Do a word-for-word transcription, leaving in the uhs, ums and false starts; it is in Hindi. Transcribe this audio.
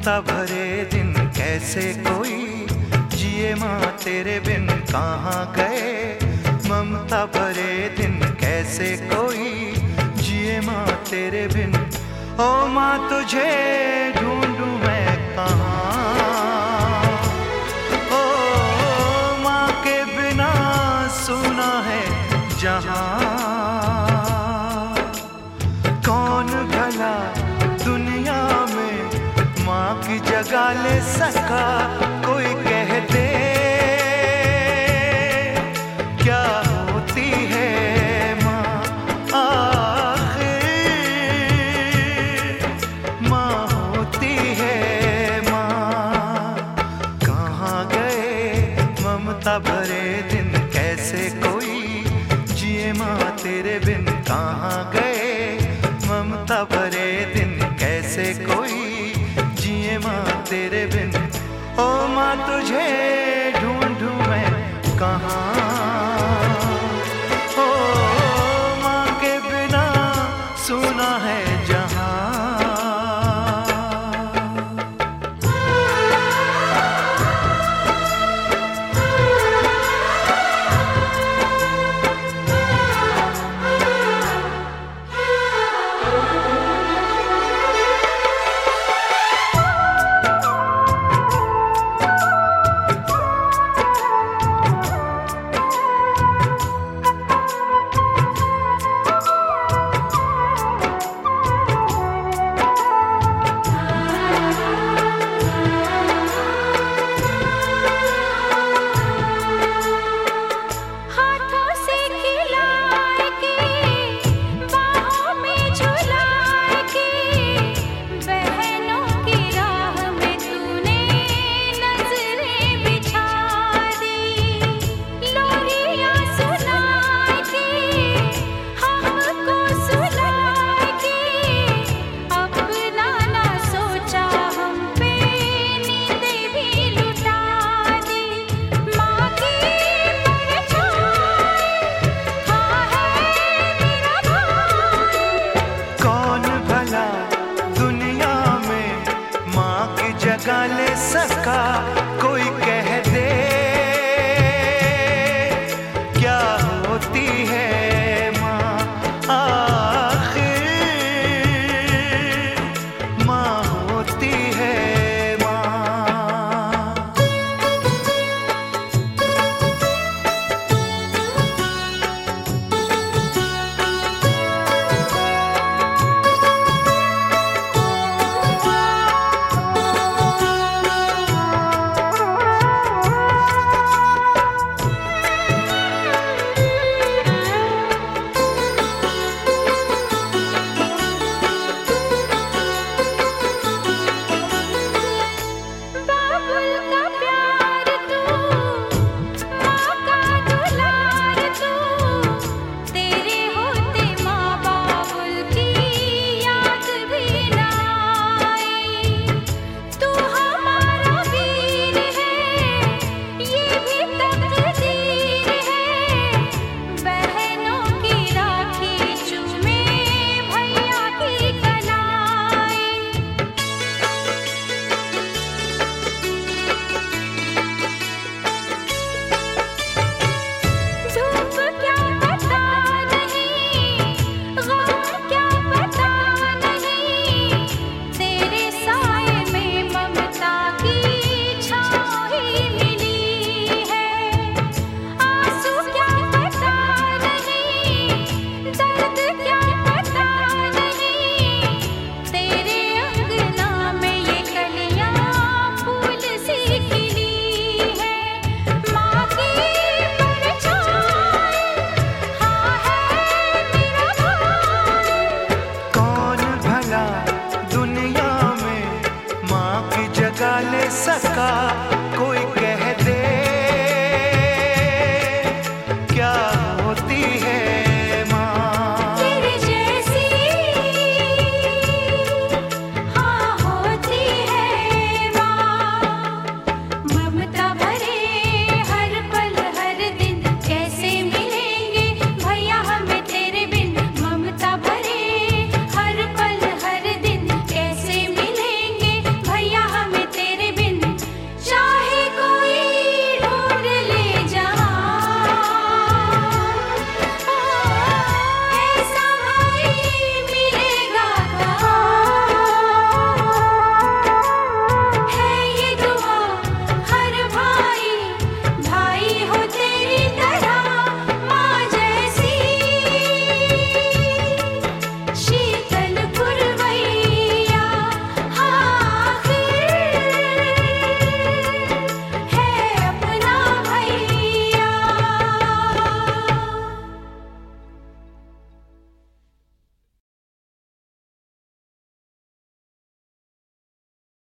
ममता भरे दिन कैसे कोई जिए माँ तेरे बिन कहाँ गए। ममता भरे दिन कैसे कोई जिए माँ तेरे बिन। ओ माँ तुझे ढूंढूं मैं कहाँ। ओ माँ के बिना सुना है जहाँ। कौन भला दुनिया में माँ की जगह ले सका। कोई कह दे क्या होती है माँ आखिर। माँ होती है माँ। कहाँ गए ममता भरे दिन कैसे कोई जिए माँ तेरे बिन। कहाँ गए ममता भरे दिन कैसे कोई जिए माँ तेरे बिन। ओ माँ तुझे ढूंढूं मैं कहाँ। ओ माँ के बिना सुना है जहाँ। जगा ले सका कोई कह दे क्या होती है माँ आखिर। माँ होती है माँ। सका कोई